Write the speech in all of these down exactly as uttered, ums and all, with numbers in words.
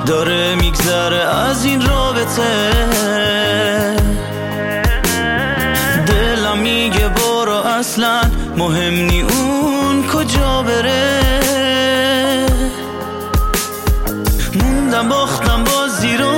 داره میگذره از این رابطه. دلم میگه برو اصلا مهم نی اون کجا بره. موندم باختم بازی رو،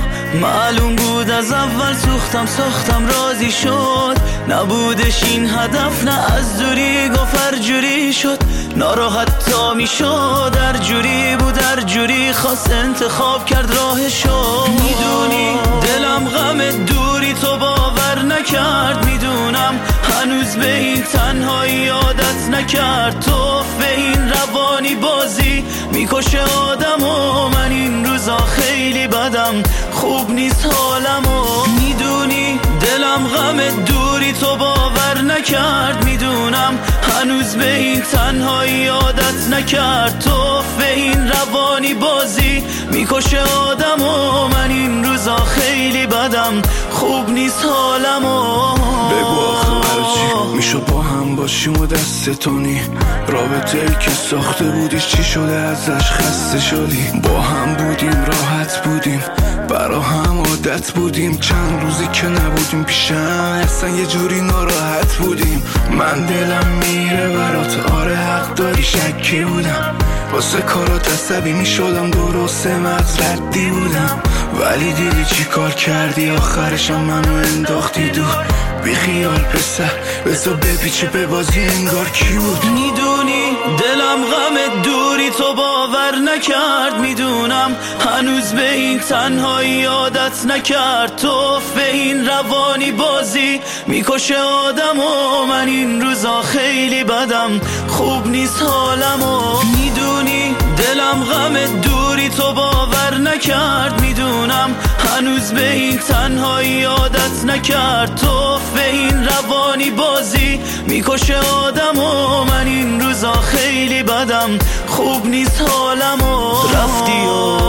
معلوم بود از اول سوختم ساختم راضی شد. نبودش این هدف نه از دوری گفت هر جوری شد. ناراحت تا می شد هر جوری بود هر جوری خواست انتخاب کرد راهشو. میدونی دلم غم دوری تو باور نکرد. میدونم هنوز به این تنهایی عادت نکرد. تو به این روانی بازی میکشه آدم و من این روزا خیلی بدم خوب نیست حالم و میدونی دلم غم دوری تو باور نکرد. میدونم هنوز به این تنهایی عادت نکرد. تو به این روانی بازی میکشه آدم و من این روزا خیلی بدم خوب نیست حالم و بگو آخه برای چی میشد با هم باشیم و دستتونی رابطه ای که ساخته بودیش چی شده ازش خسته شدی. با هم بودیم راحت بودیم برا هم عادت بودیم چند روزی که نبودیم پیشم اصلا یه جوری ناراحت بودیم. من دلم میره برات آره حق داری شکی بودم واسه کارات عصبی میشدم درسته مغز ردی بودم ولی دیدی چی کار کردی آخرشم منو انداختی دور. بی خیال پسر بذار بپیچه به بازی انگار کی بود. میدونی دلم غم دوری تو باور نکرد. میدونم هنوز به این تنهایی عادت نکرد. تو به این روانی بازی میکشه آدم و من این روزا خیلی بدم خوب نیست حالم و میدونی دلم غم دوری تو باور نکرد. میدونم هنوز به این تنهایی عادت نکرد. تو به این روانی بازی میکشه آدم و من این روزا خیلی بدم خوب نیست حالم و رفتی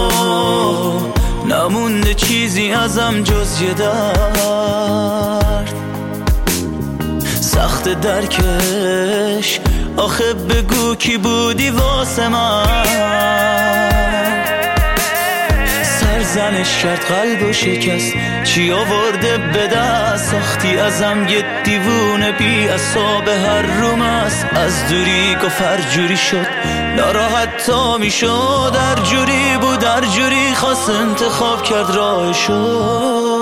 و نمونده چیزی ازم جز یه درد سخت درکش. آخه بگو کی بودی واسه من سرزنش کرد قلب و شکست چی آورده به دست. ساختی ازم یه دیوونه بی اعصاب هر روم است. از دوری گفت هر جوری شد ناراحت تا می شد هر جوری بود هر جوری خواست انتخاب کرد راهشو.